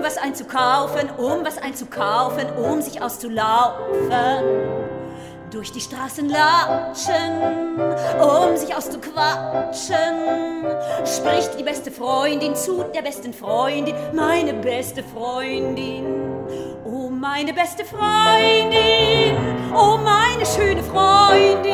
was einzukaufen, um sich auszulaufen. Durch die Straßen latschen, um sich auszuquatschen, spricht die beste Freundin zu der besten Freundin, meine beste Freundin. Oh, meine beste Freundin, oh, meine schöne Freundin.